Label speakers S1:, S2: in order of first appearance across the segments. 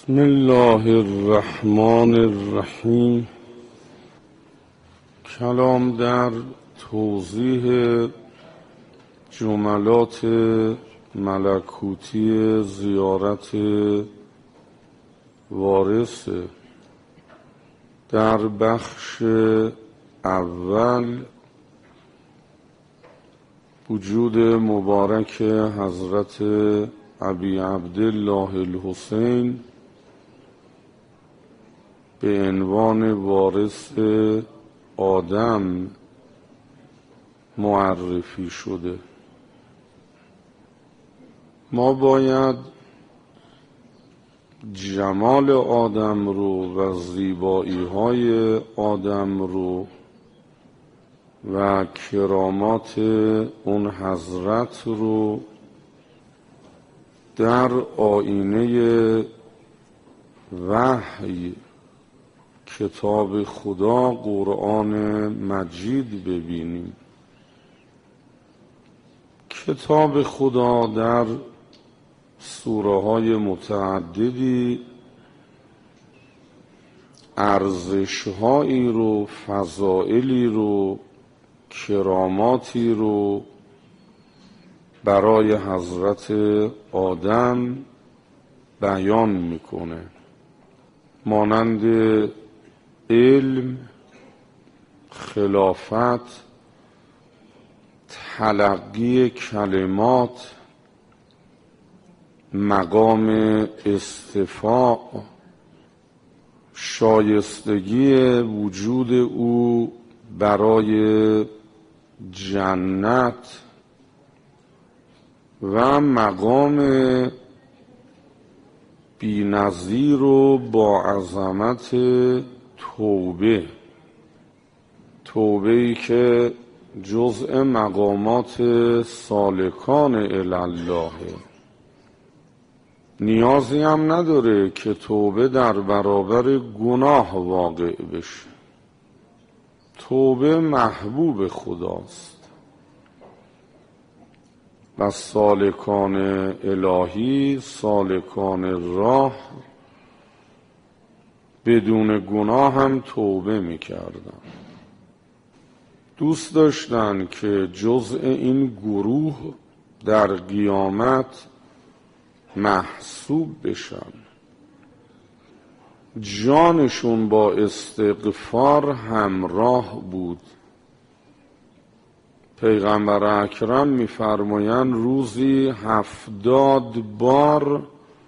S1: بسم الله الرحمن الرحیم. کلام در توضیح جملات ملکوتی زیارت وارث. در بخش اول وجود مبارک حضرت ابی عبدالله الحسین به عنوان وارث آدم معرفی شده. ما باید جمال آدم رو و زیبایی های آدم رو و کرامات اون حضرت رو در آینه وحی کتاب خدا قرآن مجید ببینیم. کتاب خدا در سوره های متعددی ارزش هایی رو، فضائلی رو، کراماتی رو برای حضرت آدم بیان میکنه، مانند علم، خلافت، تلقی کلمات، مقام استفاء، شایستگی وجود او برای جنت و مقام بی‌نظیر و با عظمت توبه‌ای که جزء مقامات سالکان الله، نیازی هم نداره که توبه در برابر گناه واقع بشه. توبه محبوب خداست و سالکان الهی، سالکان راه بدون گناه هم توبه میکردن. دوست داشتن که جزء این گروه در قیامت محسوب بشن. جانشون با استغفار همراه بود. پیغمبر اکرم می‌فرمایند روزی 70 بار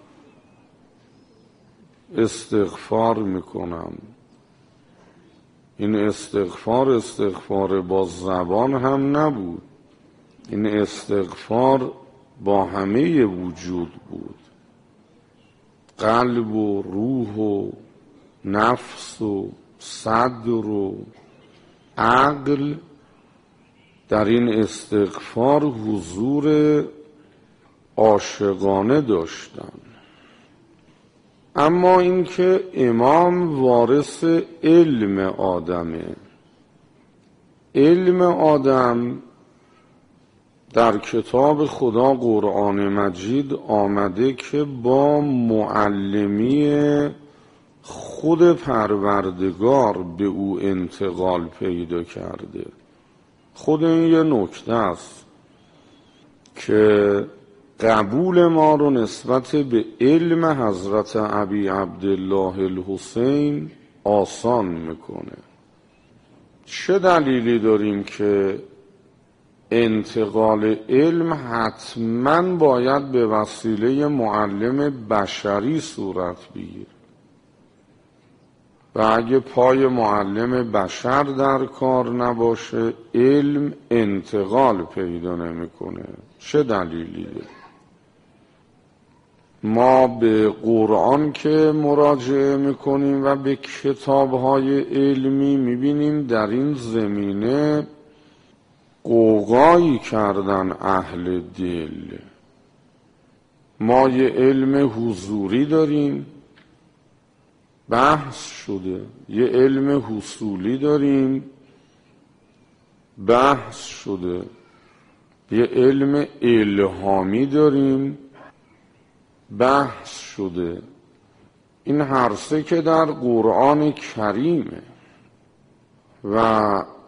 S1: استغفار میکنم. این استغفار با زبان هم نبود، این استغفار با همه وجود بود، قلب و روح و نفس و صدر و عقل در این استغفار حضور عاشقانه داشتن. اما اینکه امام وارث علم آدمه، علم آدم در کتاب خدا قرآن مجید آمده که با معلمی خود پروردگار به او انتقال پیدا کرده. خود این یه نکته است که قبول ما رو نسبت به علم حضرت ابی عبدالله الحسین آسان میکنه. چه دلیلی داریم که انتقال علم حتما باید به وسیله معلم بشری صورت بگیره و اگه پای معلم بشر در کار نباشه علم انتقال پیدا نمیکنه؟ چه دلیلی داره؟ ما به قرآن که مراجعه میکنیم و به کتابهای علمی میبینیم در این زمینه غوغایی کردن اهل دل. ما یه علم حضوری داریم، بحث شده. یه علم حصولی داریم، بحث شده. یه علم الهامی داریم، بحث شده. این هر سه که در قرآن کریمه و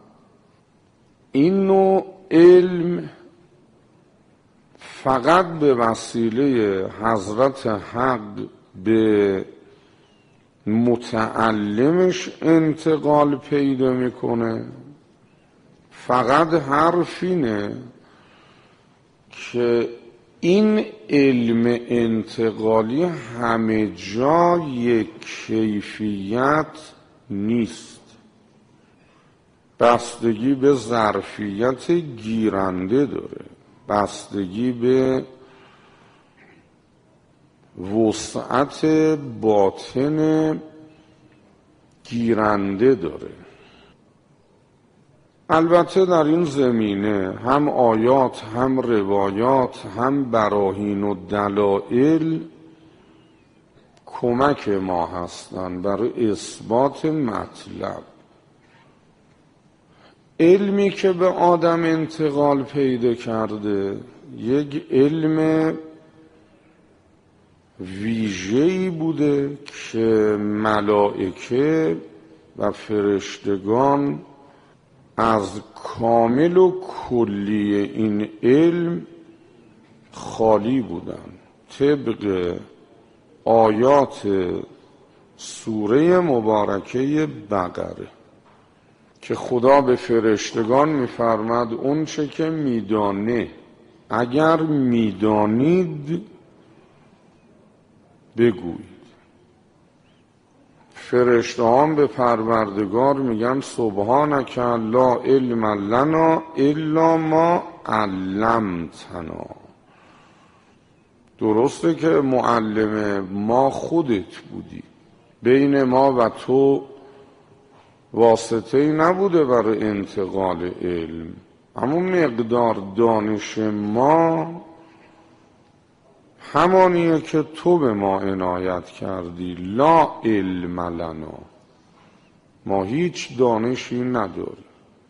S1: این نوع علم فقط به وسیله حضرت حق به متعلمش انتقال پیدا میکنه. فقط حرف اینه که این علم انتقالی همه جا یک کیفیت نیست، بستگی به ظرفیت گیرنده داره، بستگی به وسعت باطن گیرنده داره. البته در این زمینه هم آیات هم روایات هم براهین و دلائل کمک ما هستند برای اثبات مطلب. علمی که به آدم انتقال پیدا کرده یک علم ویژه‌ای بوده که ملائکه و فرشتگان از کامل و کلی این علم خالی بودند، طبق آیات سوره مبارکه بقره که خدا به فرشتگان می‌فرماد اون چه که میدانه اگر میدانید بگویید. فرشتهان به پروردگار میگن سبحانک لا علم لنا الا ما علمتنا. درسته که معلم ما خودت بودی، بین ما و تو واسطه‌ای نبوده برای انتقال علم، اما مقدار دانش ما همانیه که تو به ما عنایت کردی. لا علم لنا، ما هیچ دانشی نداریم،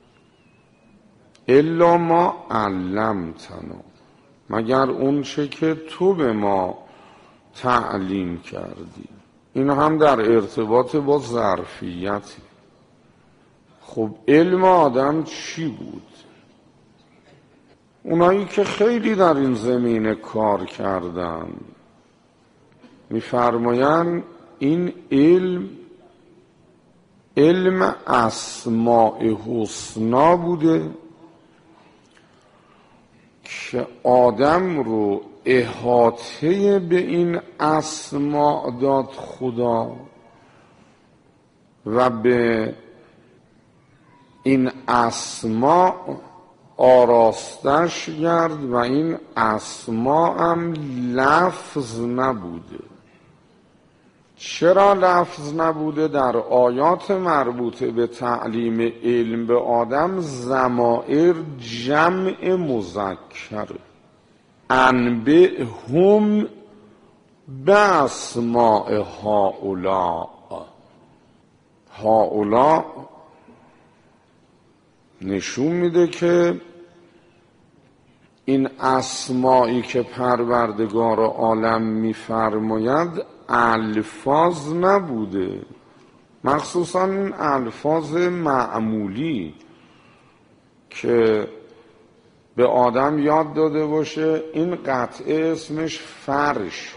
S1: الا ما علمتنا، مگر اون چه که تو به ما تعلیم کردی. این هم در ارتباط با ظرفیتی. خب علم آدم چی بود؟ اونایی که خیلی در این زمینه کار کردن می‌فرمایند این علم اسماء حسنا بوده که آدم رو احاطه به این اسماء داد خدا و به این اسماء آراستش کرد و این اسماء هم لفظ نبوده. چرا لفظ نبوده؟ در آیات مربوطه به تعلیم علم به آدم ضمائر جمع مذکره. انبئهم باسماء هؤلاء. هؤلاء نشون میده که این اسمایی که پروردگار عالم میفرماید الفاظ نبوده، مخصوصا این الفاظ معمولی که به آدم یاد داده باشه این قطعه اسمش فرشه،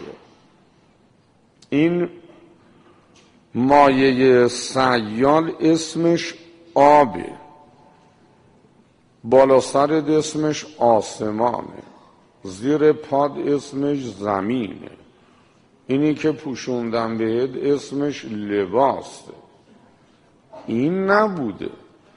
S1: این مایه سیال اسمش آبه، بالا سرت اسمش آسمانه، زیر پاد اسمش زمینه، اینی که پوشوندم بهت اسمش لباسه. این نبوده.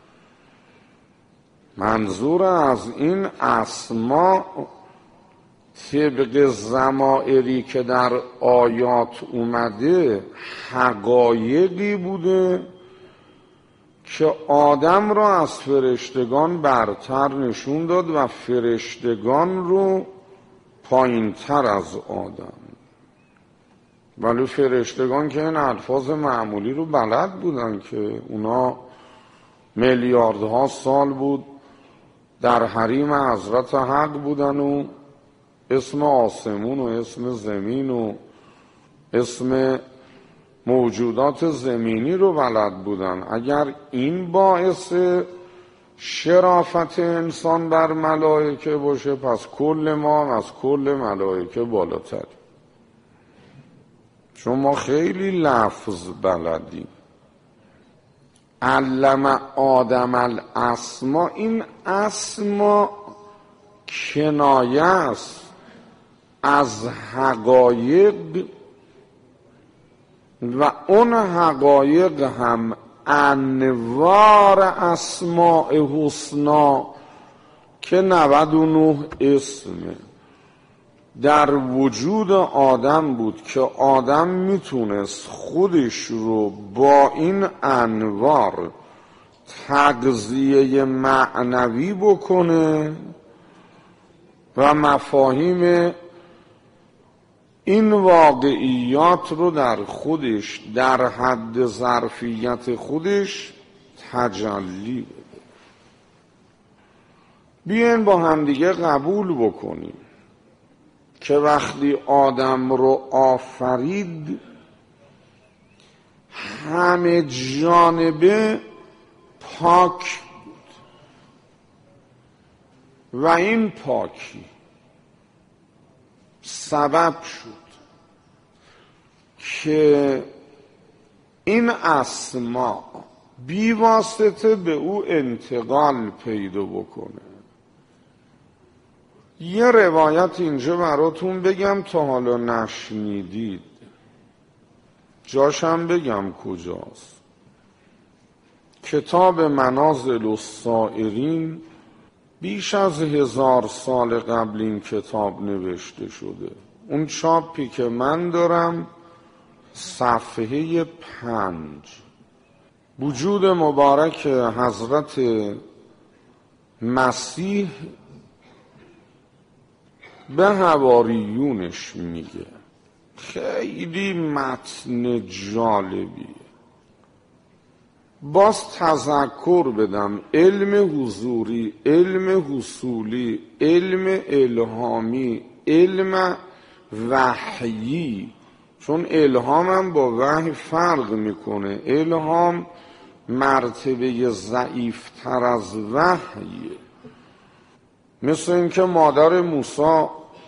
S1: منظور از این اسما طبق ضمائری که در آیات اومده حقایقی بوده که آدم را از فرشتگان برتر نشون داد و فرشتگان رو پایینتر از آدم. ولی فرشتگان که این الفاظ معمولی رو بلد بودن که اونا میلیاردها سال بود در حریم حضرت حق بودن و اسم آسمون و اسم زمین و اسم موجودات زمینی رو بلد بودن. اگر این باعث شرافت انسان بر ملائکه باشه، پس کل ما از کل ملائکه بالاتر، چون ما خیلی لفظ بلدیم. علم آدم الاسما، این اسما کنایه است از حقایق و اون حقایق هم انوار اسماء حسنا که 99 اسمه در وجود آدم بود که آدم میتونست خودش رو با این انوار تغذیه معنوی بکنه و مفاهیم این واقعیات رو در خودش در حد ظرفیت خودش تجلی بده. بیاین با همدیگه قبول بکنیم که وقتی آدم رو آفرید همه جانبه پاک بود و این پاکی سبب شد که این اسما بی واسطه به او انتقال پیدا بکنه. یه روایت اینجا براتون بگم تا حالا نشنیدید، جاشم بگم کجاست. کتاب منازل السائرین بیش از 1000 سال قبل این کتاب نوشته شده. اون چاپی که من دارم صفحه 5. وجود مبارک حضرت مسیح به حواریونش میگه. خیلی متن جالبیه. باز تذکر بدم، علم حضوری، علم حصولی، علم الهامی، علم وحیی، چون الهام هم با وحی فرق میکنه. الهام مرتبه ضعیفتر از وحیه. مثل اینکه مادر موسی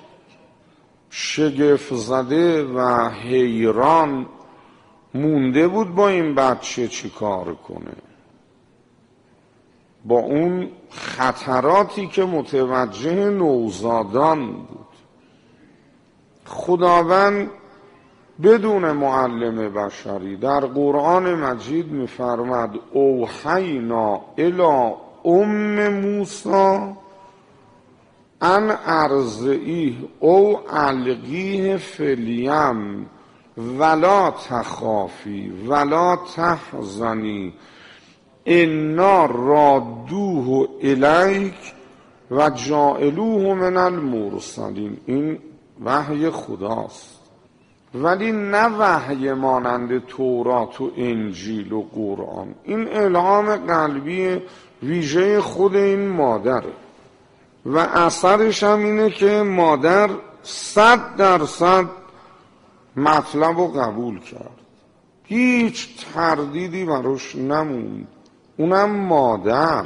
S1: شگفت زده و حیران مونده بود با این بچه چی کار کنه، با اون خطراتی که متوجه نوزادان بود. خداوند بدون معلم بشری در قرآن مجید می‌فرماد اوحینا الی ام موسی ان ارضعیه او القیه فی الیم ولا تخافی ولا تحزنی انا رادوه الیک و جاعلوه من المرسلین. این وحی خداست، ولی نه وحی مانند تورات و انجیل و قرآن. این الهام قلبی ویژه خود این مادره و اثرش هم اینه که مادر 100% مطلب رو قبول کرد، هیچ تردیدی براش نموند. اونم مادر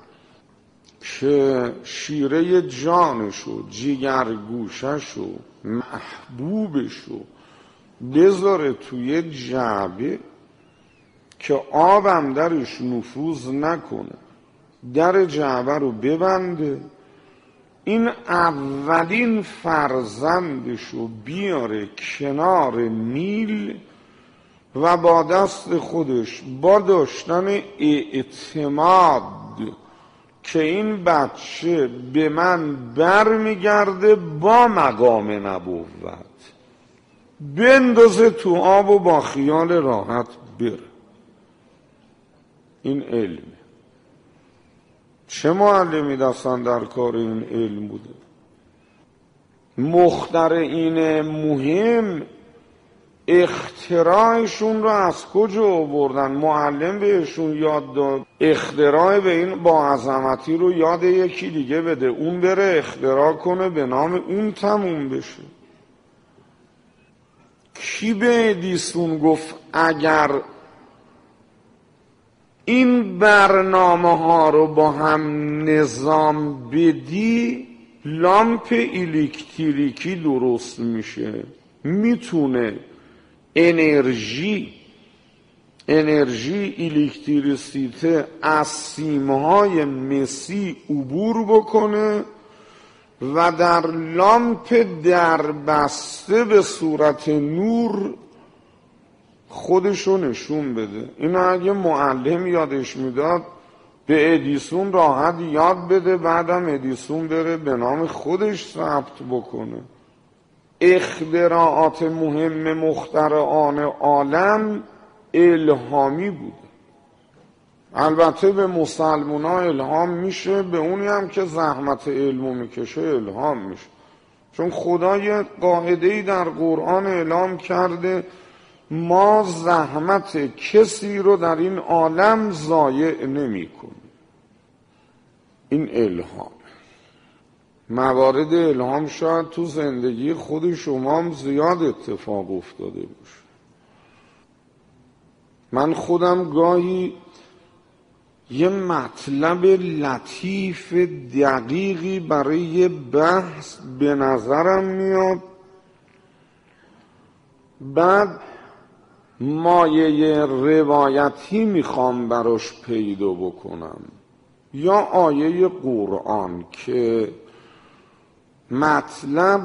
S1: که شیره جانشو، جیگرگوششو، محبوبشو بذاره توی جعبه که آبم درش نفوذ نکنه، در جعبه رو ببنده، این اولین فرزندشو بیاره کنار نیل و با دست خودش با داشتن اعتماد که این بچه به من برمیگرده با مقام نبوت بندازه تو آب و با خیال راحت بره. این علمه. چه معلمی دستن در کار این علم بوده؟ مخترعین مهم اختراعشون رو از کجا آوردن؟ معلم بهشون یاد داد اختراع به این با عظمتی رو یاد یکی دیگه بده، اون بره اختراع کنه به نام اون تموم بشه. کی به ادیسون گفت اگر این برنامه ها رو با هم نظام بدی لامپ الکتریکی درست میشه؟ میتونه انرژی الکتریسیته از سیمهای مسی عبور بکنه و در لامپ دربسته به صورت نور خودشو نشون بده. اینو اگه معلم یادش میداد به ادیسون راحت یاد بده، بعدم ادیسون بره به نام خودش ثبت بکنه. اختراعات مهم مخترعان عالم الهامی بوده. البته به مسلمونا الهام میشه، به اونی هم که زحمت علمو میکشه الهام میشه، چون خدا یه قاعده‌ای در قرآن اعلام کرده ما زحمت کسی رو در این عالم ضایع نمی کنیم. این الهام. موارد الهام شاید تو زندگی خود شما هم زیاد اتفاق افتاده باشه. من خودم گاهی یه مطلب لطیف دقیقی برای یه بحث به نظرم میاد، بعد مایه روایتی میخوام براش پیدا بکنم یا آیه قرآن که مطلب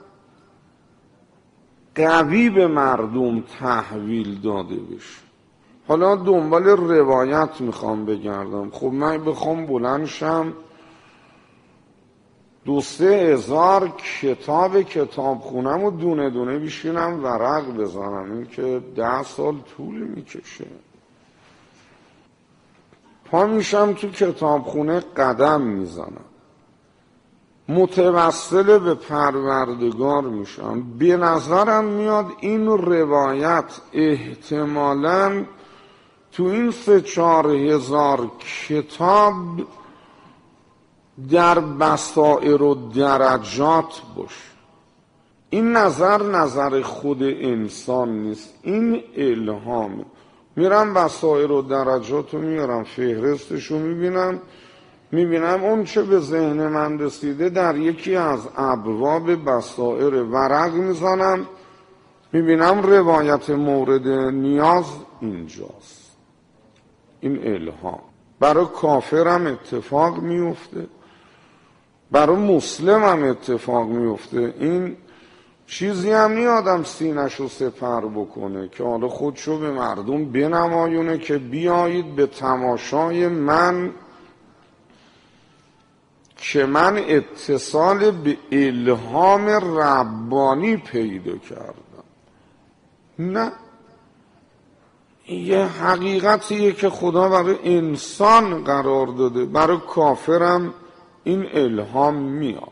S1: قوی به مردم تحویل داده بشه. حالا دنبال روایت میخوام بگردم. خب من بخوام بلند شم 2-3 هزار کتاب خونم و دونه دونه بشینم ورق بزنم، این که 10 سال طول میکشه. پا میشم تو کتابخونه قدم میزنم، متوسل به پروردگار میشم. به نظرم میاد این روایت احتمالاً تو این 3-4 هزار کتاب در بصائر و درجات باشه. این نظر خود انسان نیست، این الهامه. میرم بصائر و درجات رو میارم، فهرستش رو میبینم اون چه به ذهن من رسیده در یکی از ابواب بصائر ورق میزنم، میبینم روایت مورد نیاز اینجاست. این الهام برای کافرم اتفاق میفته، برای مسلم هم اتفاق میفته. این چیزی هم نی آدم سینه‌شو سپر بکنه که حالا خودشو به مردم بنمایونه که بیایید به تماشای من که من اتصال به الهام ربانی پیدا کردم. نه، یه حقیقتیه که خدا برای انسان قرار داده، برای کافرم این الهام میاد،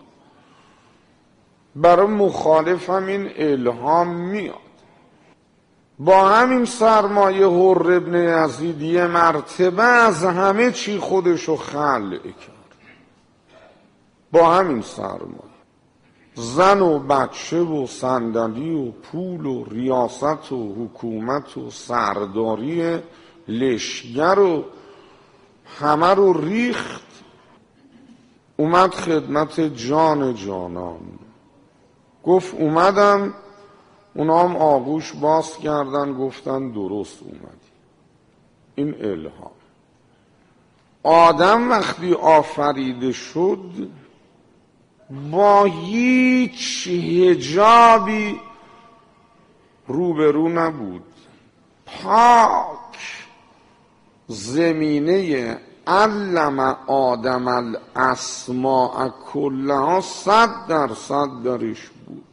S1: برای مخالفم این الهام میاد. با همین سرمایه حر ابن یزید یه مرتبه از همه چی خودشو خلع کرد. با همین سرمایه، زن و بچه و صندلی و پول و ریاست و حکومت و سرداری لشگر و همه رو ریخت، اومد خدمت جان جانان. گفت اومدم، اونا هم آغوش باز کردن گفتن درست اومدی. این الهام. آدم وقتی آفریده شد با هیچ حجابی روبرو نبود، پاک. زمینه علم آدم الاسماء کلها 100% درش بود.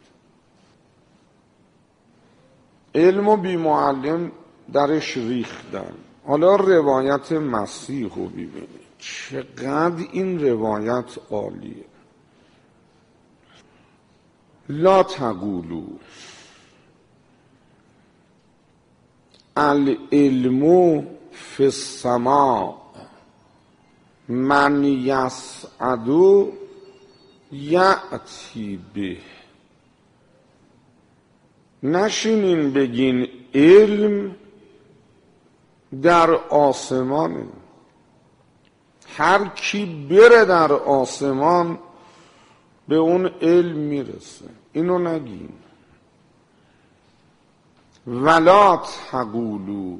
S1: علم و بی معلم درش ریختن. حالا روایت مسیح رو ببینید چقدر این روایت عالیه. لا تقولو العلم فی السماء من یسعد یأتی به. نشینین بگین علم در آسمانه، هر کی بره در آسمان به اون علم میرسه. اینو نگین. ولا تقولوا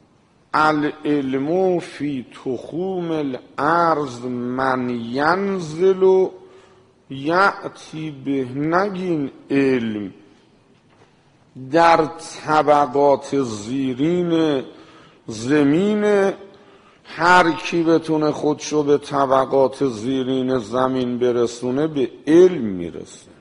S1: العلم فی تخوم الارض من ینزل یأتی به، نگین علم در طبقات زیرین زمین، هر کی بتونه خودشو به طبقات زیرین زمین برسونه به علم میرسه.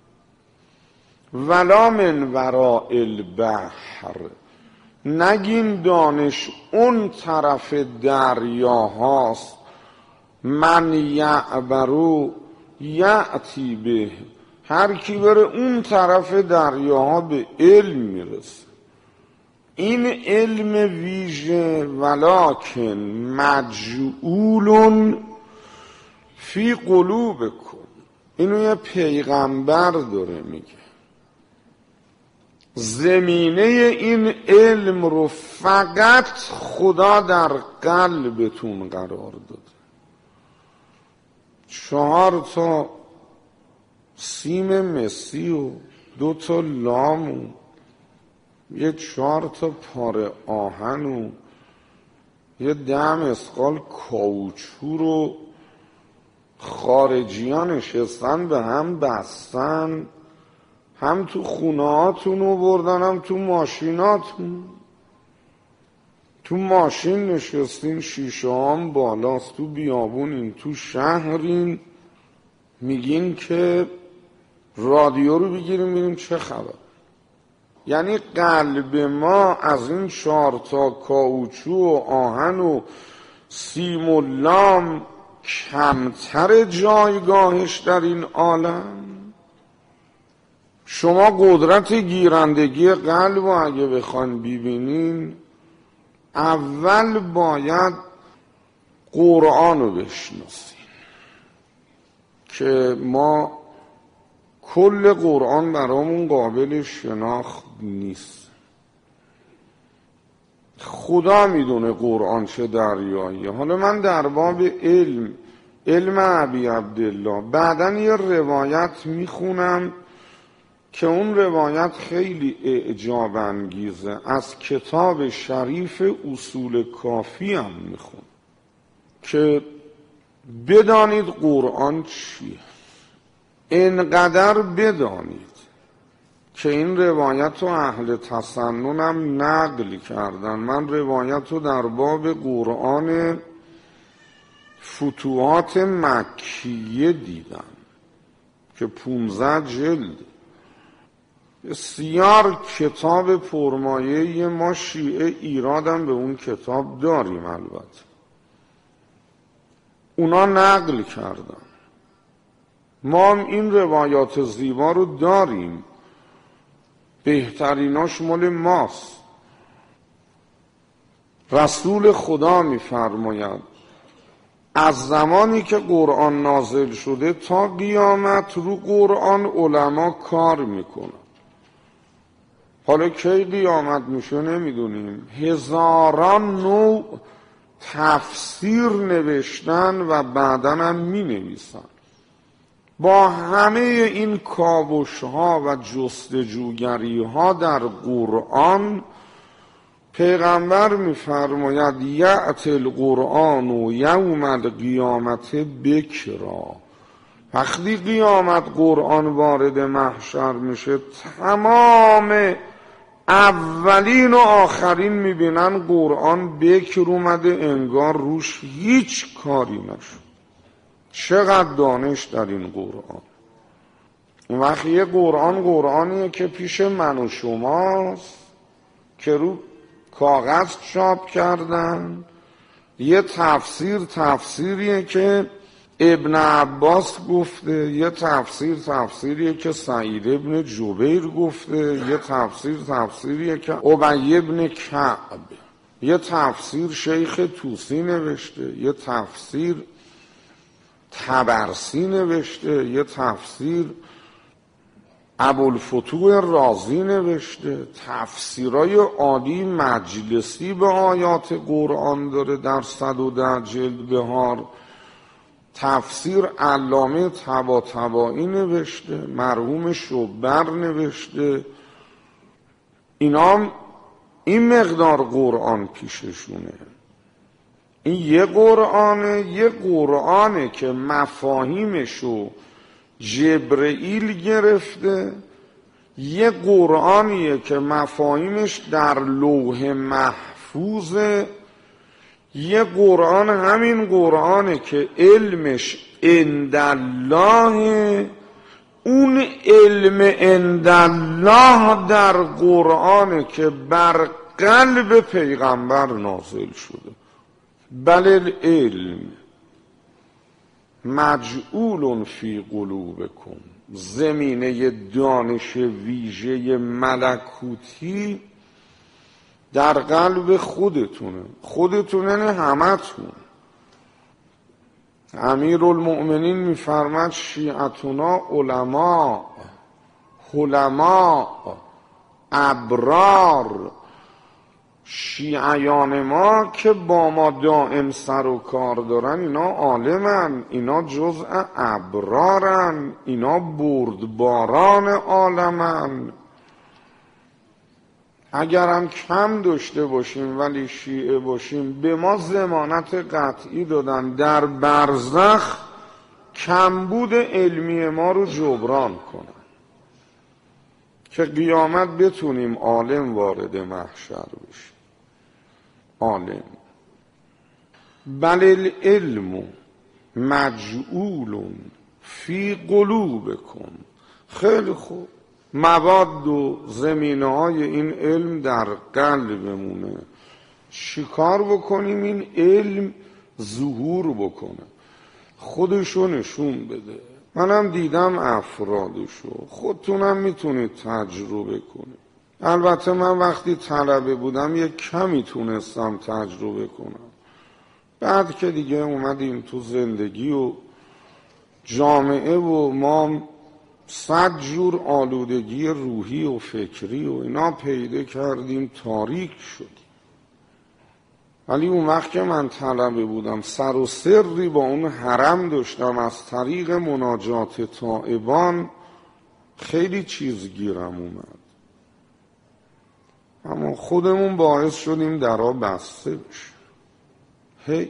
S1: ولا من وراء البحر، نگین دانش اون طرف دریاهاست. من یعبرو یأتی به، هر کی بره اون طرف دریاها به علم میرسه. این علم ویژه ولکن مجعول فی قلوبکم، اینو یه پیغمبر داره میگه. زمینه این علم رو فقط خدا در قلبتون قرار داده. 4 سیم مسی و 2 لام و 4 پاره آهن و 10 مسقال کاوچو رو خارجیان نشستن به هم بستن، هم تو خونهاتون رو بردن هم تو ماشیناتون. تو ماشین نشستین، شیشه هم بالاست، تو بیابونین، تو شهرین، میگین که رادیو رو بگیریم ببینیم چه خبر. یعنی قلب ما از این 4 کاوچو و آهن و سیم و لام کمتر جایگاهش در این عالم. شما قدرت گیرندگی قلب رو اگه بخواین ببینین، اول باید قرآن رو بشناسین که ما کل قرآن برامون قابل شناخت نیست. خدا میدونه قرآن چه دریاییه. حالا من در باب علم ابی عبدالله بعداً یه روایت میخونم که اون روایت خیلی اعجاب انگیزه، از کتاب شریف اصول کافی هم میخون که بدانید قرآن چیه. اینقدر بدانید که این روایت رو اهل تسنن هم نقل کردن. من روایت رو در باب قرآن فتوحات مکیه دیدم که 15 جلد، بسیار کتاب پرمایه. ما شیعه ایرادم به اون کتاب داریم، البته اونا نقل کردن، ما هم این روایات زیبا رو داریم، بهتریناش مال ماست. رسول خدا می‌فرماید از زمانی که قرآن نازل شده تا قیامت رو قرآن علما کار میکنن. حالا کی قیامت میشه نمیدونیم. هزاران نوع تفسیر نوشتن و بعداً هم مینویسن. با همه این کاوش ها و جستجوگری ها در قرآن، پیغمبر میفرماید یأتی القرآن و یوم القیامت بکرا. وقتی قیامت قرآن وارد محشر میشه، تمام اولین و آخرین میبینن قرآن بکر اومده، انگار روش هیچ کاری نشد. چقدر دانش در این قرآن. اون وقت یه قرآنیه که پیش من و شماست که رو کاغذ چاپ کردن. یه تفسیریه که ابن عباس گفته، یه تفسیریه که سعید ابن جبیر گفته، یه تفسیریه که ابی ابن کعب، یه تفسیر شیخ طوسی نوشته، یه تفسیر طبرسی نوشته، یه تفسیر ابوالفتوح رازی نوشته، تفسیرای عالی مجلسی به آیات قرآن داره در 110 جلد بهار. تفسیر علامه طباطبایی نوشته، مرحوم شبر نوشته. اینا این مقدار قرآن پیششونه. این یه قرآنه که مفاهیمشو جبرئیل گرفته، یه قرآنیه که مفاهیمش در لوح محفوظه، یه قرآن همین قرآنه که علمش عندالله. اون علم عندالله در قرآنه که بر قلب پیغمبر نازل شده. بل العلم مجعول فی قلوبکم، زمینه دانش ویژه ملکوتی در قلب خودتونه نه همتون. امیرالمؤمنین میفرماد شیعتنا علما ابرار. شیعیان ما که با ما دائم سر و کار دارن اینا عالمن، اینا جزء ابرارن، اینا بردباران عالمن. اگرم کم داشته باشیم ولی شیعه باشیم به ما ضمانت قطعی دادن در برزخ کمبود علمی ما رو جبران کنن که قیامت بتونیم عالم وارد محشر بشیم. عالم. بل العلم مجعول فی قلوبکم. خیلی خوب، مواد و زمینه های این علم در قلبمونه. چیکار بکنیم این علم ظهور بکنه، خودشو نشون بده. منم دیدم افرادشو، خودتونم میتونید تجربه کنید. البته من وقتی طلبه بودم یک کمی تونستم تجربه کنم، بعد که دیگه اومدیم تو زندگی و جامعه و ما 100 جور آلودگی روحی و فکری و اینا پیدا کردیم، تاریک شدیم. ولی اون وقت که من طلبه بودم سر و سری با اون حرم داشتم، از طریق مناجات تائبان خیلی چیز گیرم اومد، اما خودمون باعث شدیم درها بسته بشه. حیف.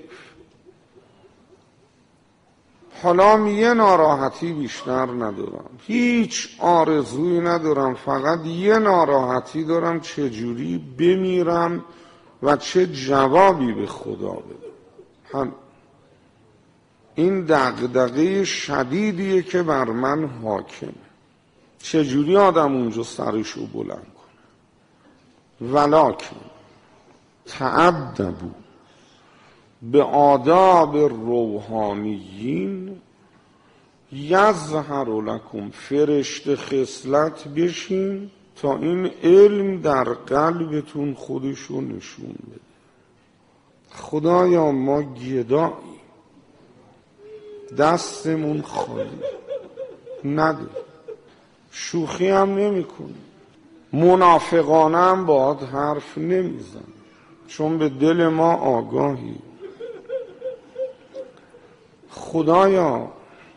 S1: حالا یه ناراحتی بیشتر ندارم، هیچ آرزویی ندارم، فقط یه ناراحتی دارم، چجوری بمیرم و چه جوابی به خدا بدم. این دغدغه شدیدیه که بر من حاکمه، چجوری آدم اونجا سرشو بلند کنه. ولکن تعدبوا به آداب روحانیین یظهر لکم. فرشته خصلت بشین تا این علم در قلبتون خودشو نشون بده. خدایا ما گدایی، دستمون خالی، نداره، شوخی هم نمی کنیم، منافقانه هم باهات حرف نمیزن، چون به دل ما آگاهی. خدایا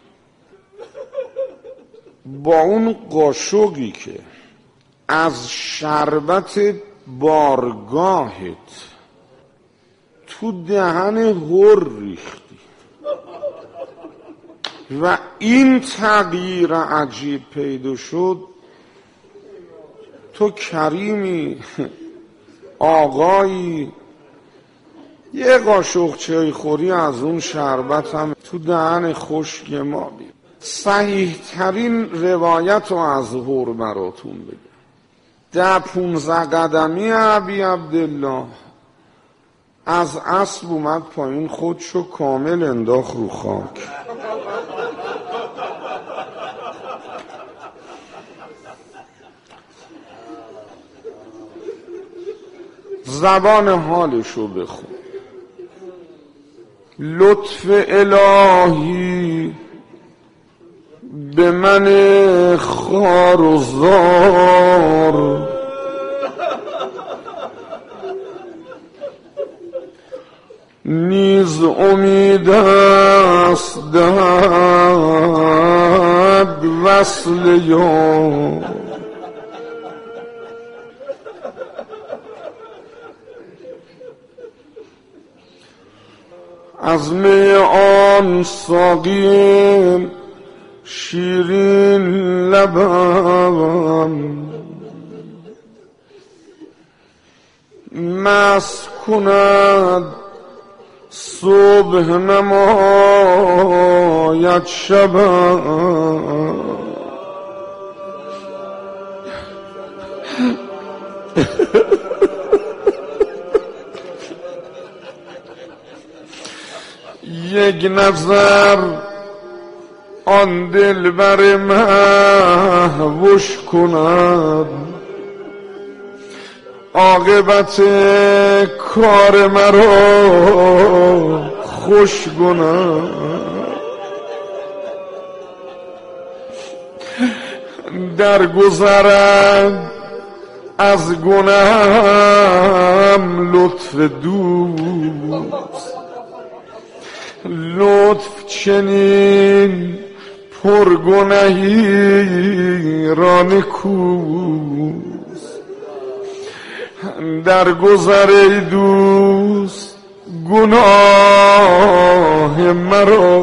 S1: با اون قاشقی که از شربت بارگاهت تو دهن هر ریختی و این تغییر عجیب پیدا شد، تو کریمی، آقایی، یه قاشق چای خوری از اون شربت هم تو دهن خشک ما بید. صحیح ترین روایت رو از هر براتون بگم. 10-15 قدمی ابی عبدالله از اسب اومد پایین، خودشو کامل انداخت رو خاک. زبان حالشو بخون. لطف الهی به من خار و زار نیز امید است دهد وصل یار. از می آن ساقی شیرین لبم مست کند صبح نماید شبم. یک نظر آن دلبر مهوش کند عاقبت کار مرا خوش کند. در گذرد از گناهم لطف دوست لطف چنین پرگنهی را نکوست. در گذر ای دوست گناه مرا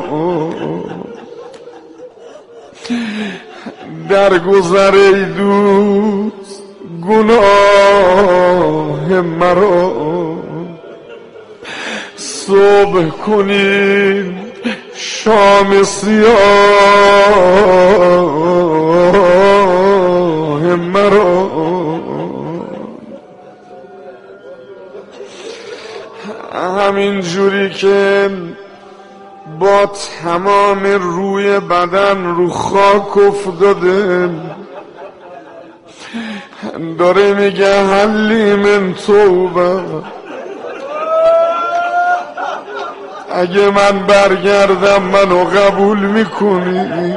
S1: در گذر ای دوست گناه مرا صبح کنیم شام سیاه مرا. همین جوری که با تمام روی بدن رو خاک افتاده داره میگه حلی من توبه، اگه من برگردم منو قبول میکنی؟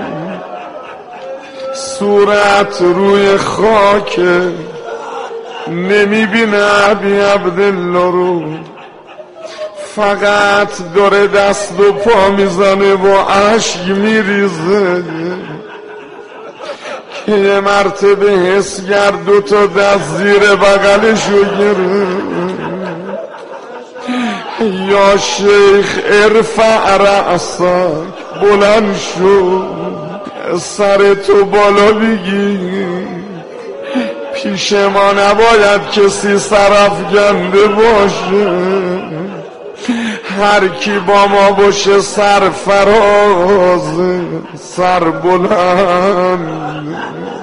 S1: صورت روی خاک نمیبینه ابی عبدالله رو، فقط داره دست و پا میزنه و اشک میریزه که یه مرتبه حس کرد دو تا دست زیر بغلشو گرفت. یا شیخ ارفع رأسک، بلند شو سر تو بالا بگی، پیش ما نباید کسی سرافکنده باشه، هر کی با ما باشه سرفراز سر بلند.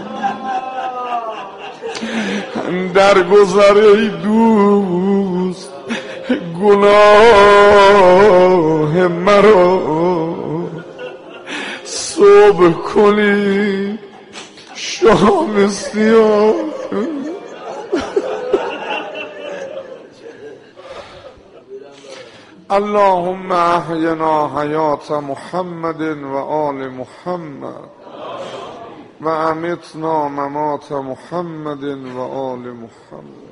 S1: در گذر ای دوست گناه مرا صبح کنی شام سیاه. اللهم احینا حیات محمد و آل محمد و امیتنا ممات محمد و آل محمد.